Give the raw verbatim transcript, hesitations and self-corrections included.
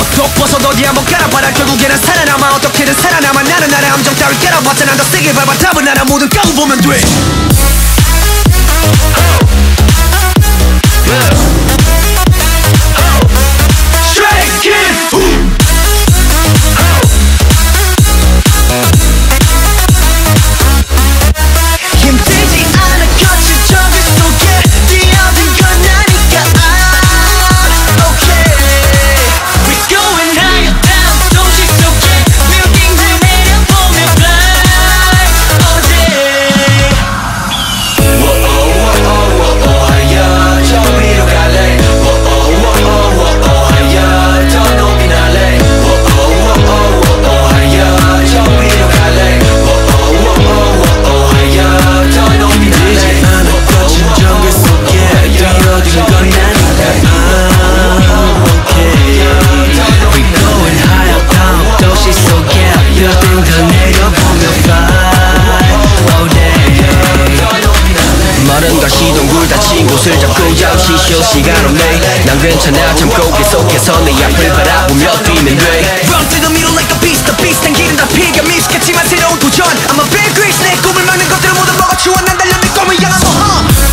똑똑 벗어 어디 한번 깔아봐라. 결국에는 살아남아. 어떻게든 살아남아. 나는 나의 함정 따위 깔아봤자 난 더 세게 밟아. 답은 하나 모든 까고 보면 돼. 마른과 시동굴 닫힌 곳을 잡고 잠시 쉬어 시간 없네. 난 괜찮아 참고 계속해서 내 앞을 바라보며 뛰면 돼. Run through the middle like a beast, the beast. 난 길은 다 피가 미숙했지만 새로운 도전. I'm a big grease. 내 꿈을 막는 것들을 모두 먹어치워. 난 달려 내 꿈을 향한 모험.